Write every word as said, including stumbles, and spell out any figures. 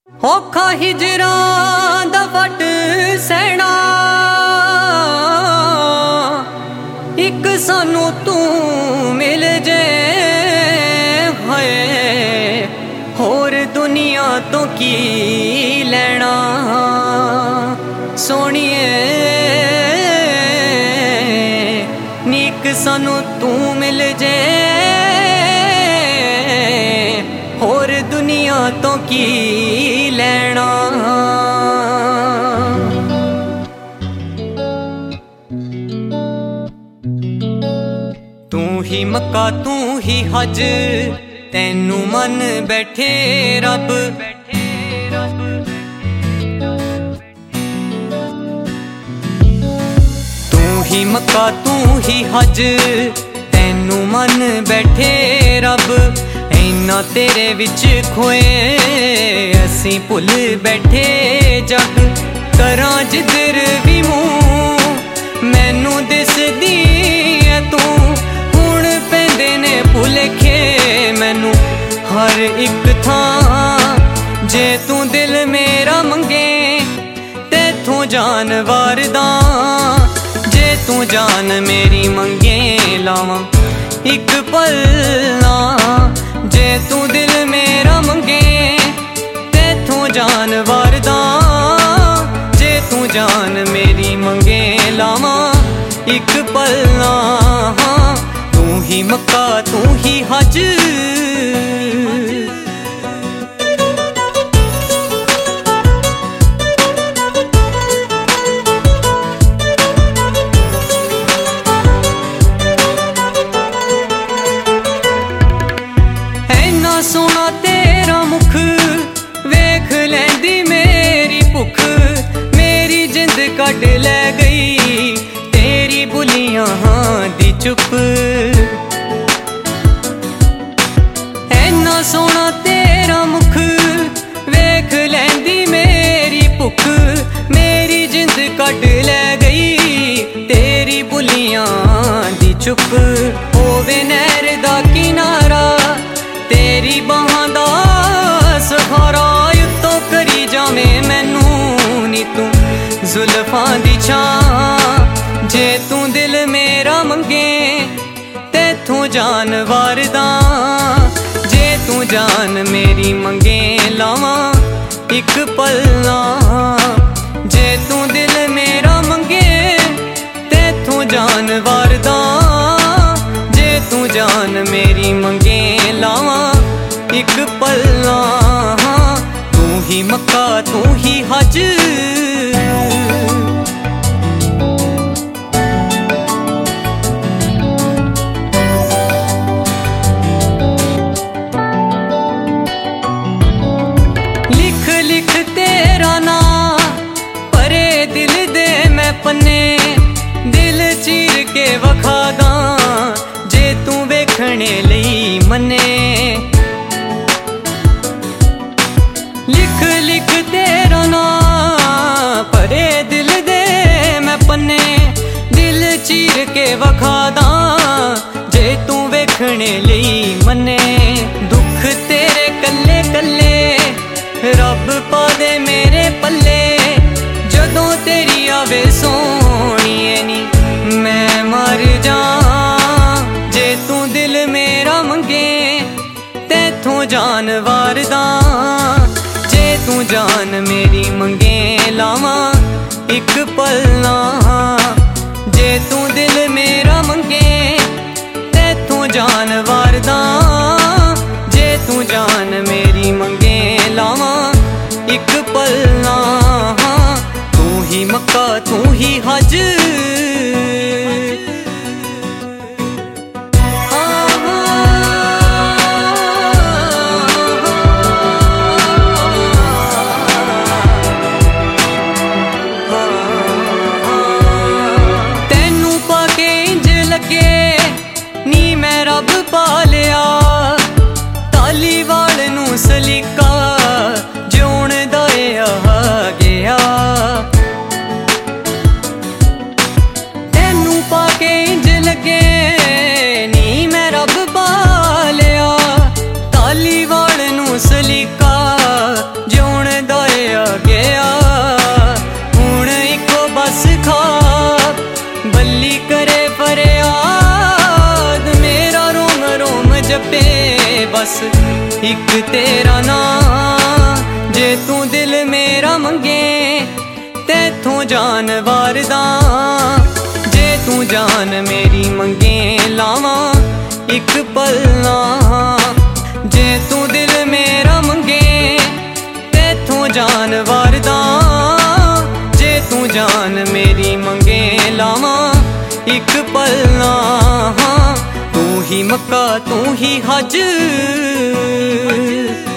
ਔਖਾ ਹਿਜਰਾਂ ਦਾ ਵੱਟ ਸਹਿਣਾ, ਇੱਕ ਸਾਨੂੰ ਤੂੰ ਮਿਲ ਜੇ ਹੋਏ, ਹੋਰ ਦੁਨੀਆ ਤੋਂ ਕੀ ਲੈਣਾ ਸੋਹਣੀਏ ਨੀ, ਇੱਕ ਸਾਨੂੰ ਤੂੰ ਮਿਲ ਜੇ ਹੋਰ ਦੁਨੀਆ ਤੋਂ ਕੀ ਲੈਣਾ। ਤੂੰ ਹੀ ਮੱਕਾ ਤੂੰ ਹੀ ਹਜ, ਤੈਨੂੰ ਮੰਨ ਬੈਠੇ ਰੱਬ, ਤੂੰ ਹੀ ਮੱਕਾ ਤੂੰ ਹੀ ਹਜ, ਤੈਨੂੰ ਮੰਨ ਬੈਠੇ ਰੱਬ। ਇੰਨਾ ਤੇਰੇ ਵਿੱਚ ਖੋਏ ਅਸੀਂ ਭੁੱਲ ਬੈਠੇ ਜੱਗ, ਕਰਾਂ ਜਿੱਧਰ ਵੀ ਮੂੰਹ ਮੈਨੂੰ ਦਿਸਦੀ ਐ ਤੂੰ, ਹੁਣ ਪੈਂਦੇ ਨੇ ਭੁਲੇਖੇ ਮੈਨੂੰ ਹਰ ਇੱਕ ਥਾਂ। ਜੇ ਤੂੰ ਦਿਲ ਮੇਰਾ ਮੰਗੇ ਤੈਥੋਂ ਜਾਨ ਵਾਰਦਾ, ਜੇ ਤੂੰ ਜਾਨ ਮੇਰੀ ਮੰਗੇ ਲਾਵਾਂ ਇੱਕ ਪਲ ਨਾ, ਜੇ ਤੂੰ ਦਿਲ ਮੇਰਾ ਮੰਗੇ ਤੈਥੋਂ ਜਾਨ ਵਾਰਦਾ, ਜੇ ਤੂੰ ਜਾਨ ਮੇਰੀ ਮੰਗੇ ਲਾਵਾਂ ਇੱਕ ਪਲ ਨਾ। ਤੂੰ ਹੀ ਮੱਕਾ ਤੂੰ ਹੀ ਹਜ, ਸੋਹਣਾ ਤੇਰਾ ਮੁਖ ਵੇਖ ਲੈਂਦੀ ਮੇਰੀ ਭੁੱਖ, ਮੇਰੀ ਜਿੰਦ ਕੱਢ ਲੈ ਗਈ ਤੇਰੀ ਬੁਲੀਆਂ ਦੀ ਚੁੱਪ। ਐਨਾ ਸੋਹਣਾ ਤੇਰਾ ਮੁਖ ਵੇਖ ਲੈਂਦੀ ਮੇਰੀ ਭੁੱਖ, ਮੇਰੀ ਜਿੰਦ ਕੱਢ ਲੈ ਗਈ ਤੇਰੀ ਬੁਲੀਆਂ ਦੀ ਚੁੱਪ। ਹੋਵੇ ਨਹਿਰ ਦਾ ਕਿਨਾਰਾ ਤੇਰੀ ਬਾਹਾਂ ਦਾ ਸਹਾਰਾ, ਉੱਤੋਂ ਕਰੀ ਜਾਵੇਂ ਮੈਨੂੰ ਨੀ ਤੂੰ ਜ਼ੁਲਫਾਂ ਦੀ ਛਾਂ। ਜੇ ਤੂੰ ਦਿਲ ਮੇਰਾ ਮੰਗੇ ਤੈਥੋਂ ਜਾਨ ਵਾਰਦਾ, ਜੇ ਤੂੰ ਜਾਨ ਮੇਰੀ ਮੰਗੇ ਲਾਵਾਂ ਇੱਕ ਪਲ ਨਾ, ਜੇ ਤੂੰ ਦਿਲ ਮੇਰਾ ਮੰਗੇ ਤੈਥੋਂ ਜਾਨ ਵਾਰਦਾ, ਜੇ ਤੂੰ ਜਾਨ ਮੇਰੀ ਮੰਗੇ ਲਾਵਾਂ ਇੱਕ ਪਲ ਨਾ। ਤੂੰ ਹੀ ਮੱਕਾ ਤੂੰ ਹੀ ਹਜ, ਲਿਖ ਲਿਖ ਤੇਰਾ ਨਾਂ ਭਰੇ ਦਿਲ ਦੇ ਮੈਂ ਪੰਨੇ, ਦਿਲ ਚੀਰ ਕੇ ਵਖਾਦਾਂ ਜੇ ਤੂੰ ਵੇਖਣੇ ਲਈ ਮੰਨੇ। ਲਿਖ ਲਿਖ ਤੇਰਾ ਨਾਂ ਭਰੇ ਦਿਲ ਦੇ ਮੈਂ ਪੰਨੇ, ਦਿਲ ਚੀਰ ਕੇ ਵਖਾਦਾਂ ਜੇ ਤੂੰ ਵੇਖਣੇ ਲਈ ਮੰਨੇ। ਦੁੱਖ ਤੇਰੇ ਕੱਲੇ ਕੱਲੇ ਰੱਬ ਪਾ ਦੇ ਮੇਰੇ ਪੱਲੇ, ਜਦੋਂ ਤੇਰੀ ਆਵੇ ਸੋਹਣੀਏ ਨੀ ਮੈਂ ਮਰ ਜਾ। ਜੇ ਤੂੰ ਦਿਲ ਮੇਰਾ ਮੰਗੇ ਤੈਥੋਂ ਜਾਨ ਵਾਰਦਾ, ਜੇ ਤੂੰ ਜਾਨ ਮੇਰੀ ਮੰਗੇ ਲਾਵਾਂ ਇੱਕ ਪਲ ਨਾ, ਜੇ ਤੂੰ ਦਿਲ ਮੇਰਾ ਮੰਗੇ ਤੈਥੋਂ ਜਾਨ ਵਾਰਦਾ, ਜੇ ਤੂੰ ਜਾਨ ਮੇਰੀ ਮੰਗੇ ਲਾਵਾਂ ਇੱਕ ਪਲ ਨਾ। ਤੂੰ ਹੀ ਮੱਕਾ ਤੂੰ ਹੀ ਹਜ, ਨੀ ਮੈਂ ਰੱਬ ਪਾ ਲਿਆ ਧਾਲੀਵਾਲ ਨੂੰ ਸਲੀਕਾ, ਜਿਉਣ ਦਾ ਆ ਗਿਆ। बस एक तेरा नाम। जे तू दिल मेरा मंगे तैथों जान वारदा, जे तू जान मेरी मंगे लावा एक पल ना। जे तू दिल मेरा मंगे तैथों जान वारदा, जे तू जान मेरी मंगे लावा एक पल ना। तू ही मक्का तू ही हज